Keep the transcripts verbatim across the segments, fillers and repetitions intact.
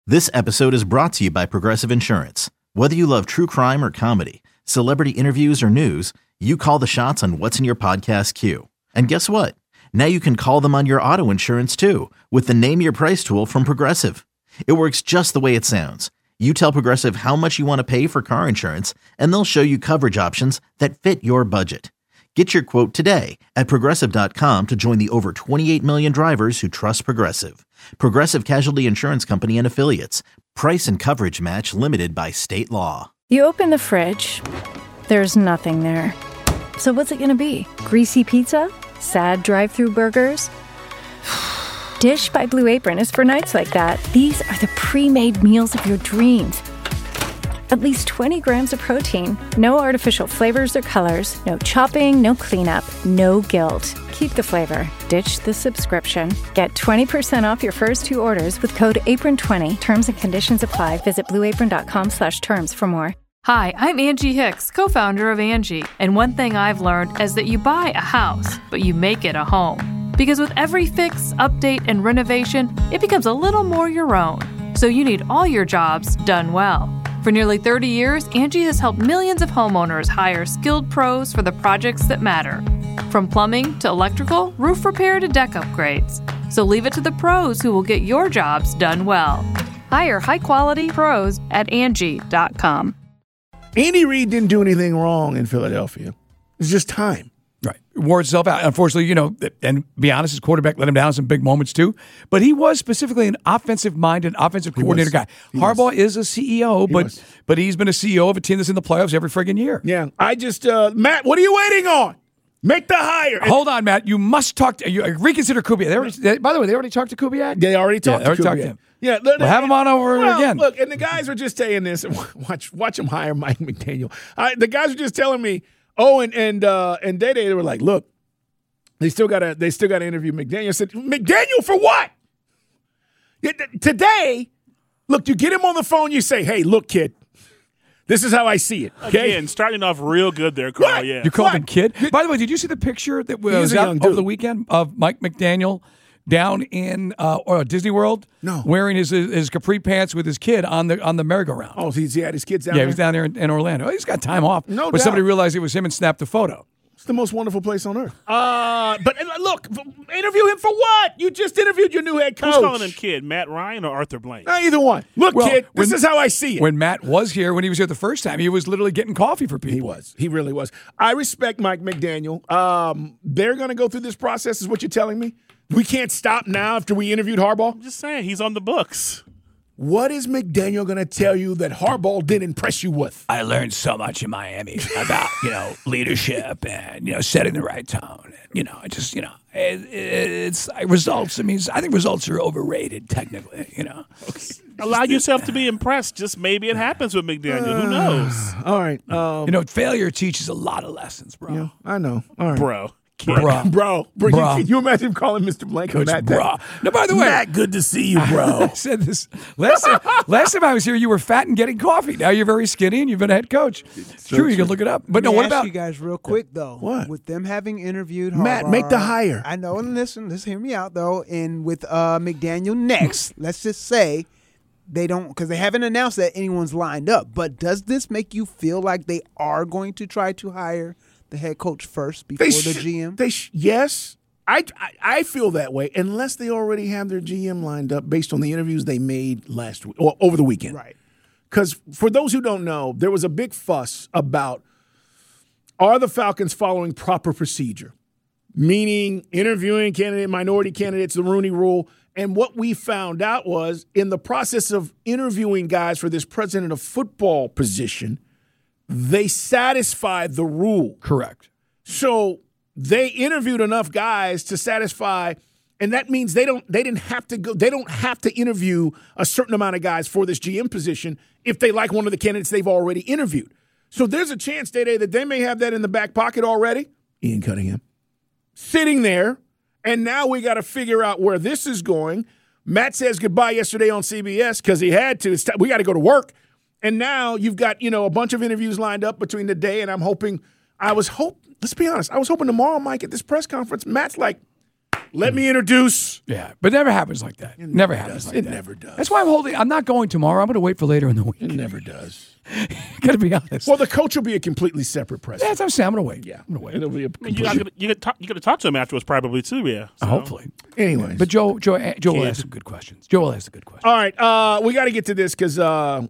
This episode is brought to you by Progressive Insurance. Whether you love true crime or comedy, celebrity interviews or news, you call the shots on what's in your podcast queue. And guess what? Now you can call them on your auto insurance too with the Name Your Price tool from Progressive. It works just the way it sounds. You tell Progressive how much you want to pay for car insurance, and they'll show you coverage options that fit your budget. Get your quote today at Progressive dot com to join the over twenty-eight million drivers who trust Progressive. Progressive Casualty Insurance Company and Affiliates. Price and coverage match limited by state law. You open the fridge. There's nothing there. So what's it going to be? Greasy pizza? Sad drive-through burgers? Dish by Blue Apron is for nights like that. These are the pre-made meals of your dreams. At least twenty grams of protein, no artificial flavors or colors, no chopping, no cleanup, no guilt. Keep the flavor. Ditch the subscription. Get twenty percent off your first two orders with code apron twenty. Terms and conditions apply. Visit blueapron.com slash terms for more. Hi, I'm Angie Hicks, co-founder of Angie. And one thing I've learned is that you buy a house, but you make it a home. Because with every fix, update, and renovation, it becomes a little more your own. So you need all your jobs done well. For nearly thirty years, Angie has helped millions of homeowners hire skilled pros for the projects that matter. From plumbing to electrical, roof repair to deck upgrades. So leave it to the pros who will get your jobs done well. Hire high-quality pros at Angie dot com. Andy Reid didn't do anything wrong in Philadelphia. It's just time. Right. Wore itself out. Unfortunately, you know, and be honest, his quarterback let him down in some big moments too. But he was specifically an offensive-minded, offensive coordinator guy. He Harbaugh was. is a C E O, he but was. but he's been a C E O of a team that's in the playoffs every friggin' year. Yeah. I just, uh, Matt, what are you waiting on? Make the hire. Hold on, Matt. You must talk to, you, reconsider Kubiak. They already, they, by the way, they already talked to Kubiak? They already talked yeah, to they Kubiak. already talked to him. Yeah, we'll have him on over well, again. Look, and the guys were just saying this. Watch, watch them hire Mike McDaniel. I, the guys were just telling me, oh, and and uh, and Day Day, they were like, look, they still got to they still got to interview McDaniel. I said, McDaniel for what? Today, look, you get him on the phone. You say, hey, look, kid. This is how I see it. Okay, Again, starting off real good there, Carl. What? Yeah, you called What? him kid. By the way, did you see the picture that was a out young over dude. the weekend of Mike McDaniel down in uh, or Disney World? No, wearing his his capri pants with his kid on the on the merry-go-round. Oh, he's he had his kids down yeah, there? he was down there in, in Orlando. He's got time off. No but doubt. somebody realized it was him and snapped the photo. It's the most wonderful place on earth. Uh, but uh, look, interview him for what? You just interviewed your new head coach. Who's calling him kid? Matt Ryan or Arthur Blank? Uh, either one. Look, Well, kid, this when- is how I see it. When Matt was here, when he was here the first time, he was literally getting coffee for people. He was. He really was. I respect Mike McDaniel. Um, they're going to go through this process, is what you're telling me? We can't stop now after we interviewed Harbaugh? I'm just saying, he's on the books. What is McDaniel going to tell you that Harbaugh didn't impress you with? I learned so much in Miami about, you know, leadership and, you know, setting the right tone. And, you know, I just, you know, it, it, it's results. I mean, I think results are overrated, technically, you know. Allow yourself to be impressed. Just maybe it happens with McDaniel. Who knows? All right. Um, You know, failure teaches a lot of lessons, bro. yeah, I know. All right. Bro. Kid. Bruh. Bro, bro, Bruh. You, you imagine him calling Mister Blank Coach Matt Bra. No, by the way, Matt, good to see you, bro. I said this last time, last time I was here, you were fat and getting coffee. Now you're very skinny and you've been a head coach. It's true, you can look it up. But no, Let me what ask about you guys real quick though? What? With them having interviewed Matt, Harbaugh, make the hire. I know, and listen, just hear me out though. And with uh, McDaniel next, let's just say they don't, because they haven't announced that anyone's lined up. But does this make you feel like they are going to try to hire the head coach first before They the sh- G M? They sh- yes, I, I I feel that way unless they already have their G M lined up based on the interviews they made last week or over the weekend. Right. Because for those who don't know, there was a big fuss about are the Falcons following proper procedure, meaning interviewing candidate minority candidates, the Rooney Rule. And what we found out was in the process of interviewing guys for this president of football position, they satisfied the rule. correct? So they interviewed enough guys to satisfy, and that means they don't they didn't have to go they don't have to interview a certain amount of guys for this G M position if they like one of the candidates they've already interviewed. So there's a chance, Day Day, that they may have that in the back pocket already. Ian Cunningham. Sitting there, and now we got to figure out where this is going. Matt says goodbye yesterday on C B S because he had to. It's t- we got to go to work. And now you've got, you know, a bunch of interviews lined up between the day, and I'm hoping, I was hope. Let's be honest, I was hoping tomorrow, Mike, at this press conference, Matt's like, Let me introduce. Yeah, but it never happens like that. It never happens like it that. It never does. That's why I'm holding. I'm not going tomorrow. I'm going to wait for later in the week. It never does. Got to be honest. Well, the coach will be a completely separate president. Yeah, that's what I'm saying. I'm going to wait. Yeah, I'm going to wait. It'll be a I mean, you got to you got talk, you got to talk to him afterwards, probably too. Yeah. So. Hopefully. Anyways, but Joe, Joe, Joe will ask some good questions. Joe will ask a good question. All right, uh, we got to get to this because uh,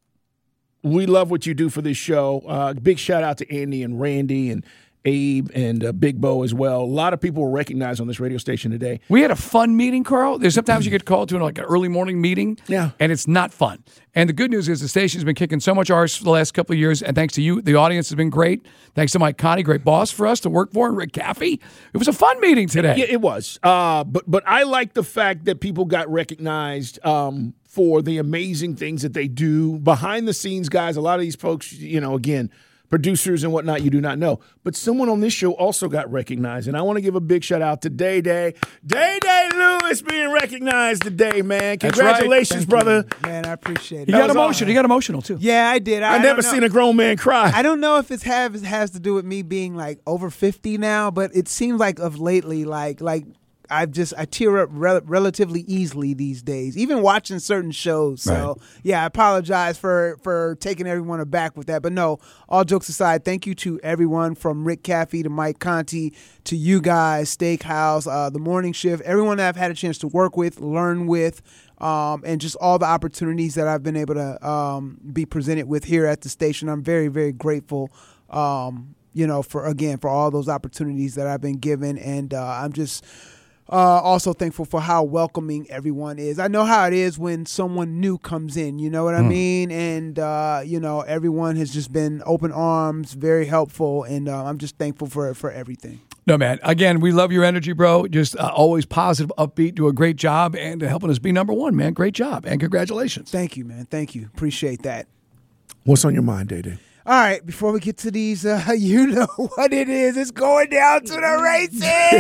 we love what you do for this show. Uh, big shout out to Andy and Randy and Abe and uh, Big Bo as well. A lot of people were recognized on this radio station today. We had a fun meeting, Carl. There's sometimes you get called to like an early morning meeting, yeah, and it's not fun. And the good news is the station's been kicking so much arse for the last couple of years, and thanks to you, the audience has been great. Thanks to Mike Conti, great boss for us to work for, and Rick Caffey. It was a fun meeting today. Yeah, it was. Uh, but but I like the fact that people got recognized um, for the amazing things that they do behind the scenes, guys. A lot of these folks, you know, again, producers and whatnot, you do not know. But someone on this show also got recognized, and I want to give a big shout out to Day Day. Day Day Lewis being recognized today, man. Congratulations, right. brother. You, man, I appreciate it. He got emotional. He got emotional, too. Yeah, I did. I, I never seen a grown man cry. I don't know if it has, has to do with me being, like, over fifty now, but it seems like of lately, like, like I've just I tear up rel- relatively easily these days, even watching certain shows. So right. yeah, I apologize for for taking everyone aback with that. But no, all jokes aside, thank you to everyone from Rick Caffey to Mike Conti to you guys, Steakhouse, uh, the Morning Shift, everyone that I've had a chance to work with, learn with, um, and just all the opportunities that I've been able to um, be presented with here at the station. I'm very very grateful. Um, you know, for again for all those opportunities that I've been given, and uh, I'm just. Uh, also thankful for how welcoming everyone is. I know how it is when someone new comes in, you know what I mm. mean? And, uh, you know, everyone has just been open arms, very helpful, and uh, I'm just thankful for for everything. No, man. Again, we love your energy, bro. Just uh, always positive, upbeat, do a great job, and helping us be number one, man. Great job, and congratulations. Thank you, man. Thank you. Appreciate that. What's on your mind, Day Day? All right, before we get to these, uh, you know what it is. It's going down to the races.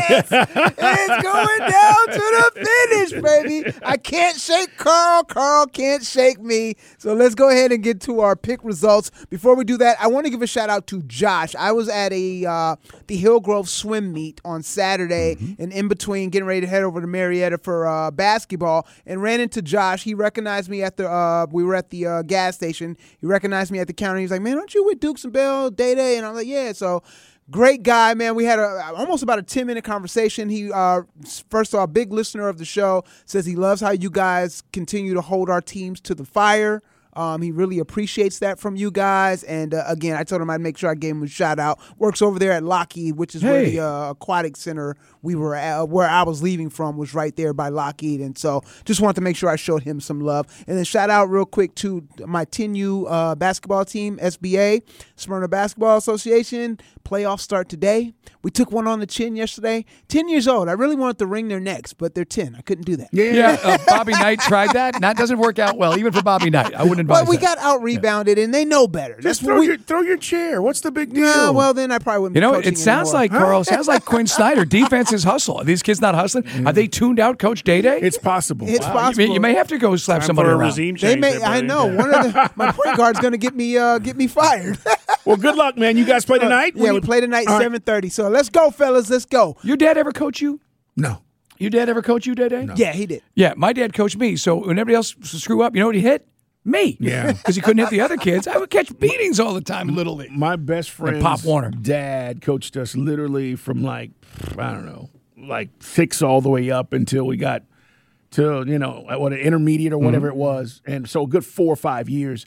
It's going down to the finish, baby. I can't shake Carl. Carl can't shake me. So let's go ahead and get to our pick results. Before we do that, I want to give a shout out to Josh. I was at a uh, the Hillgrove swim meet on Saturday, mm-hmm. and in between getting ready to head over to Marietta for uh, basketball, and ran into Josh. He recognized me at the, uh, we were at the uh, gas station. He recognized me at the counter. He was like, man, aren't you with Dukes and Bell, Day Day? And I'm like, yeah. So great guy, man. We had a almost about a ten minute conversation. He, uh, first of all, big listener of the show, says he loves how you guys continue to hold our teams to the fire. Um, he really appreciates that from you guys. And uh, again, I told him I'd make sure I gave him a shout out. Works over there at Lockheed, which is hey. where the uh, aquatic center we were at, where I was leaving from was right there by Lockheed. And so just wanted to make sure I showed him some love. And then shout out real quick to my ten U uh, basketball team, S B A, Smyrna Basketball Association. Playoffs start today. We took one on the chin yesterday. ten years old. I really wanted to wring their necks, but they're ten. I couldn't do that. Yeah, yeah uh, Bobby Knight tried that. That doesn't work out well, even for Bobby Knight. I wouldn't advise But we that. got out-rebounded, yeah. and they know better. Just That's throw, we, your, throw your chair. What's the big deal? Yeah, well, then I probably wouldn't You know, be coaching it sounds anymore. like, Carl, sounds like Quinn Snyder. Defense is hustle. Are these kids not hustling? Mm-hmm. Are they tuned out Coach Day Day? It's possible. It's wow. possible. You may, you may have to go slap Time somebody for a around. regime They change may. there, I know. One of the my point guard's going to get me uh, get me fired. Well, good luck, man. You guys play tonight? Yeah, we play tonight at seven thirty. So let's go, fellas. Let's go. Your dad ever coach you? No. Your dad ever coach you, Day Day? No. Yeah, he did. Yeah, my dad coached me. So when everybody else screw up, you know what he hit? Me. Yeah. Because he couldn't hit the other kids. I would catch beatings all the time in Little League. My best friend's Pop Warner. dad coached us literally from like, I don't know, like six all the way up until we got to, you know, what, an intermediate or whatever mm-hmm. it was. And so a good four or five years.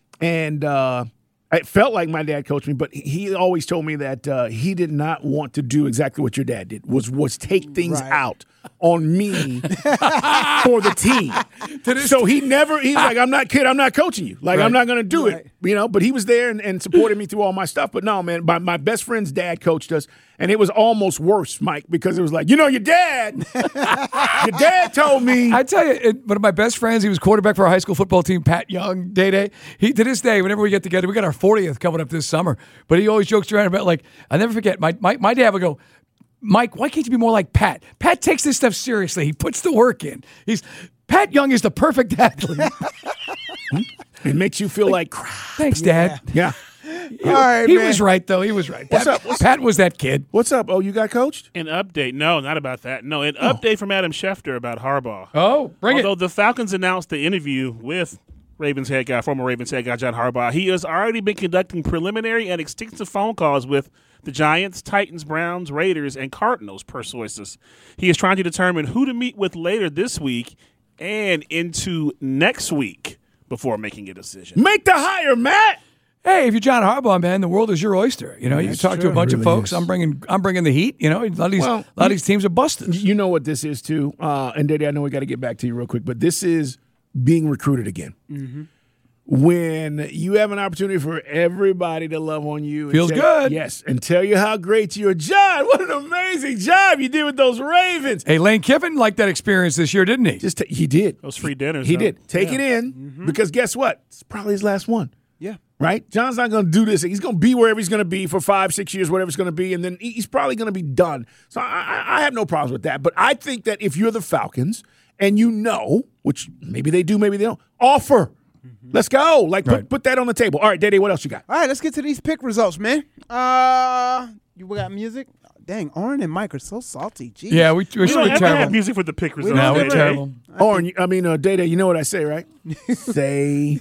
And uh, it felt like my dad coached me, but he always told me that uh, he did not want to do exactly what your dad did, was was take things right. out on me for the team. So he never, he's like, I'm not kid, I'm not coaching you. Like, right. I'm not going to do right. it, you know, but he was there and, and supported me through all my stuff. But no, man, my, my best friend's dad coached us, and it was almost worse, Mike, because it was like, you know, your dad, your dad told me. I tell you, it, one of my best friends, he was quarterback for our high school football team, Pat Young, Day Day. He, to this day, whenever we get together, we got our fortieth coming up this summer, but he always jokes around about, like, I'll never forget, my, my, my dad would go, Mike, why can't you be more like Pat? Pat takes this stuff seriously. He puts the work in. He's Pat Young is the perfect athlete. It makes you feel like, like crap. Thanks, Dad. Yeah. All right, he man. was right, though. He was right. What's Pat, up? What's Pat was that kid. What's up? Oh, you got coached? An update. No, not about that. No, an update from Adam Schefter about Harbaugh. Oh, bring Although it. the Falcons announced the interview with Ravens head guy, former Ravens head guy John Harbaugh, he has already been conducting preliminary and extensive phone calls with the Giants, Titans, Browns, Raiders, and Cardinals, per sources. He is trying to determine who to meet with later this week and into next week before making a decision. Make the hire, Matt. Hey, if you're John Harbaugh, man, the world is your oyster. You know, you That's talk to true. a bunch It of really folks. is. I'm bringing, I'm bringing the heat. You know, a lot of these, Well, a lot of these teams are busted. You know what this is, too. Uh, and, Daddy, I know we got to get back to you real quick, but this is being recruited again. Mm-hmm. When you have an opportunity for everybody to love on you. and Feels tell- good. Yes, and tell you how great you are. John, what an amazing job you did with those Ravens. Hey, Lane Kiffin liked that experience this year, didn't he? Just ta- He did. Those free dinners. He huh? did. Take Yeah. it in because guess what? It's probably his last one. Yeah. Right? John's not going to do this. He's going to be wherever he's going to be for five, six years, whatever it's going to be, and then he- he's probably going to be done. So I, I, I have no problems with that. But I think that if you're the Falcons and you know, which maybe they do, maybe they don't, offer. Let's go. Like, put, Right. put that on the table. All right, Dede, what else you got? All right, let's get to these pick results, man. Uh, you got music? Dang, Oren and Mike are so salty. Jeez. Yeah, we, we We should don't be ever have terrible. music for the pick results. No, don't we're do Dede. terrible. Or, I mean, uh, Dede, you know what I say, right? Say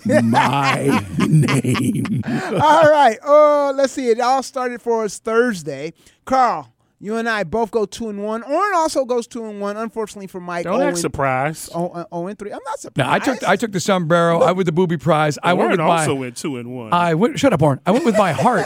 my name. All right. Uh, let's see. It all started for us Thursday. Carl, you and I both go two and one. Oren also goes two and one. Unfortunately for Mike, Don't oh act and- surprised. oh, uh, oh and three. I'm not No, surprised. I took I took the sombrero. I with the booby prize. I went Warren with my. also went two and one. I went. Shut up, Warren. I went with my heart.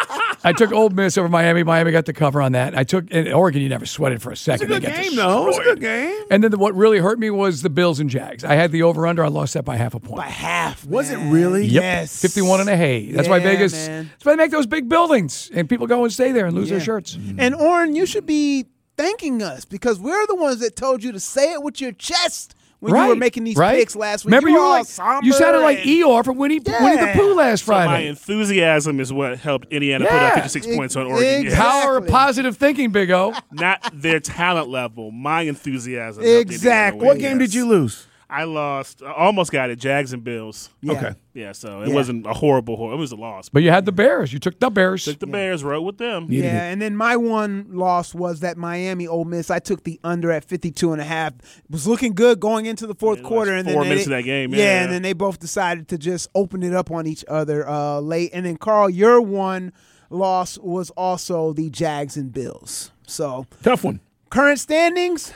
I took Ole Miss over Miami. Miami got the cover on that. I took in Oregon. You never sweated for a It's a second. good They got game, though. It's a destroyed. good game. And then the, what really hurt me was the Bills and Jags. I had the over under. I lost that by half a point. By half. Was it man. really? Yep. Yes. fifty-one and a hay. That's why Yeah, Vegas. man. That's why they make those big buildings and people go and stay there and lose Yeah. their shirts. And Oren, you should be thanking us because we're the ones that told you to say it with your chest when you were making these right. picks last week. Remember, you, were were all like somber you sounded like and- Eeyore from Winnie, Yeah. Winnie the Pooh last So my Friday. enthusiasm is what helped Indiana put up Yeah. fifty-six Ex- points on Oregon. exactly. Yeah. Power of positive thinking, Big O. Not their talent level, my enthusiasm. helped Indiana Exactly. win. What game Yes. did you lose? I lost. I almost got it. Jags and Bills. Yeah. Okay. Yeah, so it Yeah. wasn't a horrible, hor- it was a loss. But you had the Bears. You took the Bears. Took the Bears, rode with them. Yeah, and then my one loss was that Miami Ole Miss. I took the under at fifty-two and a half. It was looking good going into the fourth Yeah, like quarter. And four then minutes they, of that game, Yeah, yeah. and then they both decided to just open it up on each other uh, late. And then, Carl, your one loss was also the Jags and Bills. So, Tough one. current standings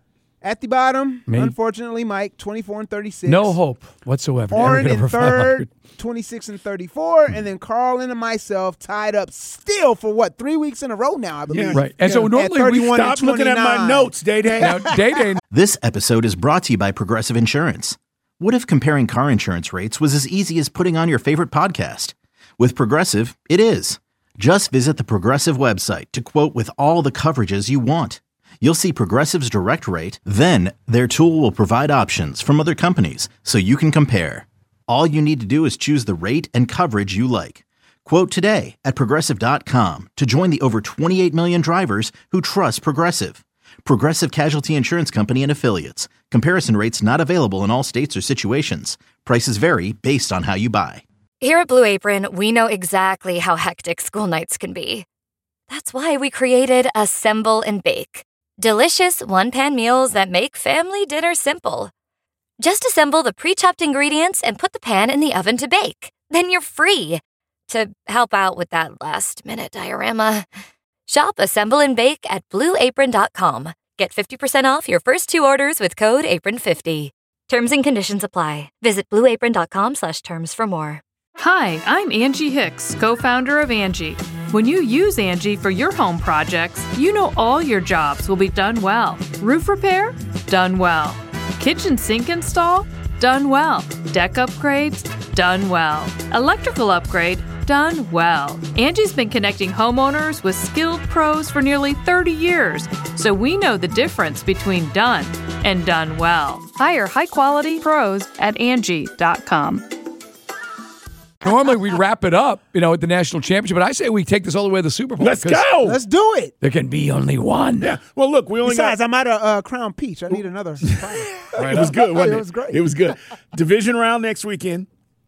at the bottom, Me? unfortunately, Mike, twenty-four and thirty-six. No hope whatsoever. Never Oren get in over five third, hundred. twenty-six and thirty-four, and then Carl and myself tied up still for what, three weeks in a row now, I believe. Yeah. Right. And so At normally we thirty-one and Stop looking at my twenty-nine. notes, Dede. now Day Day. This episode is brought to you by Progressive Insurance. What if comparing car insurance rates was as easy as putting on your favorite podcast? With Progressive, it is. Just visit the Progressive website to quote with all the coverages you want. You'll see Progressive's direct rate, then their tool will provide options from other companies so you can compare. All you need to do is choose the rate and coverage you like. Quote today at Progressive dot com to join the over twenty-eight million drivers who trust Progressive. Progressive Casualty Insurance Company and Affiliates. Comparison rates not available in all states or situations. Prices vary based on how you buy. Here at Blue Apron, we know exactly how hectic school nights can be. That's why we created Assemble and Bake. Delicious one-pan meals that make family dinner simple. Just assemble the pre-chopped ingredients and put the pan in the oven to bake. Then you're free to help out with that last-minute diorama. Shop Assemble and Bake at blue apron dot com. Get fifty percent off your first two orders with code apron fifty. Terms and conditions apply. Visit blue apron dot com slash terms for more. Hi, I'm Angie Hicks, co-founder of Angie. When you use Angie for your home projects, you know all your jobs will be done well. Roof repair? Done well. Kitchen sink install? Done well. Deck upgrades? Done well. Electrical upgrade? Done well. Angie's been connecting homeowners with skilled pros for nearly thirty years, so we know the difference between done and done well. Hire high-quality pros at Angie dot com. Normally we wrap it up, you know, at the national championship, but I say we take this all the way to the Super Bowl. Let's 'cause go. Let's do it. There can be only one. Yeah. Well, look, we only Besides, got. I'm out of uh, Crown Peach. I need another. Right, it was good, wasn't it? It was great. It was good. Division round next weekend.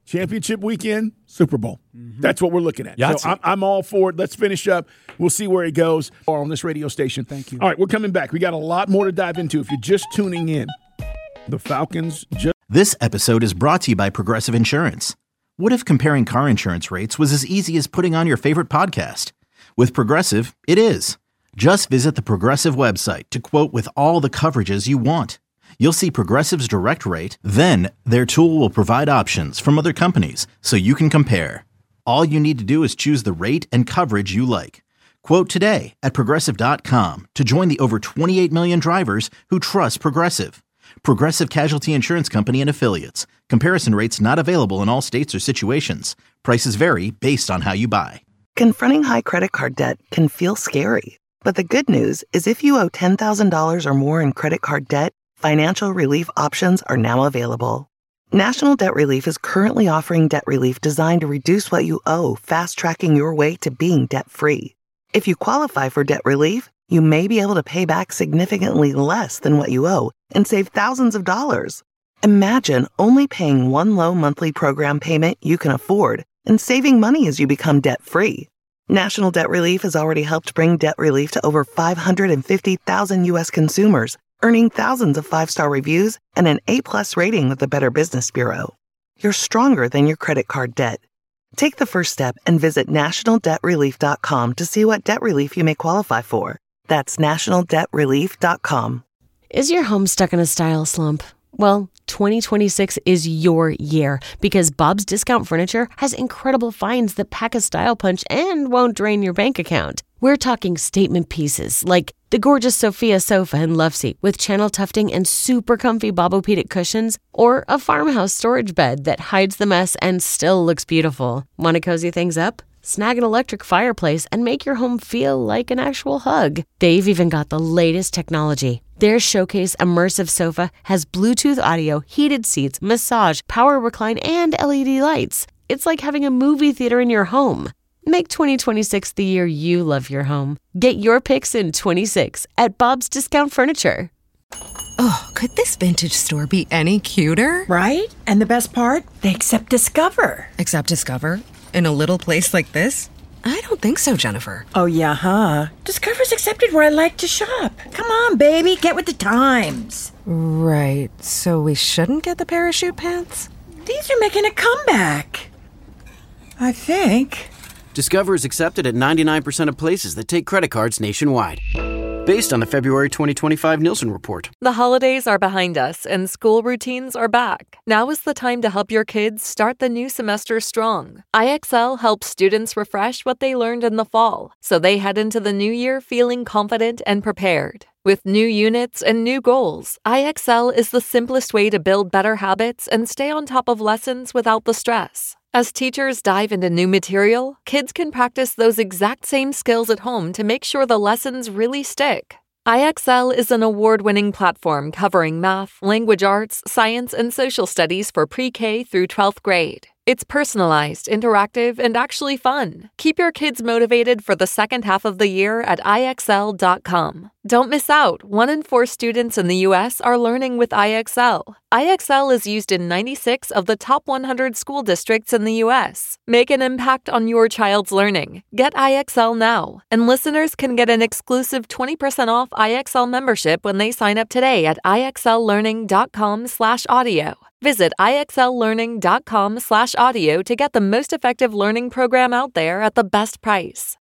Championship weekend, Super Bowl. Mm-hmm. That's what we're looking at. Yahtzee. So I'm, I'm all for it. Let's finish up. We'll see where it goes on this radio station. Thank you. All right, we're coming back. We got a lot more to dive into. If you're just tuning in, the Falcons just... This episode is brought to you by Progressive Insurance. What if comparing car insurance rates was as easy as putting on your favorite podcast? With Progressive, it is. Just visit the Progressive website to quote with all the coverages you want. You'll see Progressive's direct rate, then their tool will provide options from other companies so you can compare. All you need to do is choose the rate and coverage you like. Quote today at Progressive dot com to join the over twenty-eight million drivers who trust Progressive. Progressive Casualty Insurance Company and Affiliates. Comparison rates not available in all states or situations. Prices vary based on how you buy. Confronting high credit card debt can feel scary. But the good news is if you owe ten thousand dollars or more in credit card debt, financial relief options are now available. National Debt Relief is currently offering debt relief designed to reduce what you owe, fast-tracking your way to being debt-free. If you qualify for debt relief, you may be able to pay back significantly less than what you owe and save thousands of dollars. Imagine only paying one low monthly program payment you can afford and saving money as you become debt-free. National Debt Relief has already helped bring debt relief to over five hundred fifty thousand U S consumers, earning thousands of five-star reviews and an A-plus rating with the Better Business Bureau. You're stronger than your credit card debt. Take the first step and visit national debt relief dot com to see what debt relief you may qualify for. That's national debt relief dot com. Is your home stuck in a style slump? Well, twenty twenty-six is your year because Bob's Discount Furniture has incredible finds that pack a style punch and won't drain your bank account. We're talking statement pieces like the gorgeous Sophia sofa and love seat with channel tufting and super comfy Bobopedic cushions, or a farmhouse storage bed that hides the mess and still looks beautiful. Want to cozy things up? Snag an electric fireplace and make your home feel like an actual hug. They've even got the latest technology. Their Showcase Immersive Sofa has Bluetooth audio, heated seats, massage, power recline, and L E D lights. It's like having a movie theater in your home. Make twenty twenty-six the year you love your home. Get your picks in twenty-six at Bob's Discount Furniture. Oh, could this vintage store be any cuter? Right? And the best part? They accept Discover. Accept Discover? In a little place like this? I don't think so, Jennifer. Oh, yeah, huh? Discover's accepted where I like to shop. Come on, baby, get with the times. Right, so we shouldn't get the parachute pants? These are making a comeback. I think. Discover is accepted at ninety-nine percent of places that take credit cards nationwide. Based on the February twenty twenty-five Nielsen report. The holidays are behind us and school routines are back. Now is the time to help your kids start the new semester strong. I X L helps students refresh what they learned in the fall, so they head into the new year feeling confident and prepared. With new units and new goals, I X L is the simplest way to build better habits and stay on top of lessons without the stress. As teachers dive into new material, kids can practice those exact same skills at home to make sure the lessons really stick. I X L is an award-winning platform covering math, language arts, science, and social studies for pre-K through twelfth grade. It's personalized, interactive, and actually fun. Keep your kids motivated for the second half of the year at I X L dot com. Don't miss out. One in four students in the U S are learning with I X L. I X L is used in ninety-six of the top one hundred school districts in the U S. Make an impact on your child's learning. Get I X L now. And listeners can get an exclusive twenty percent off I X L membership when they sign up today at I X L learning dot com slash audio. Visit I X L learning dot com slash audio to get the most effective learning program out there at the best price.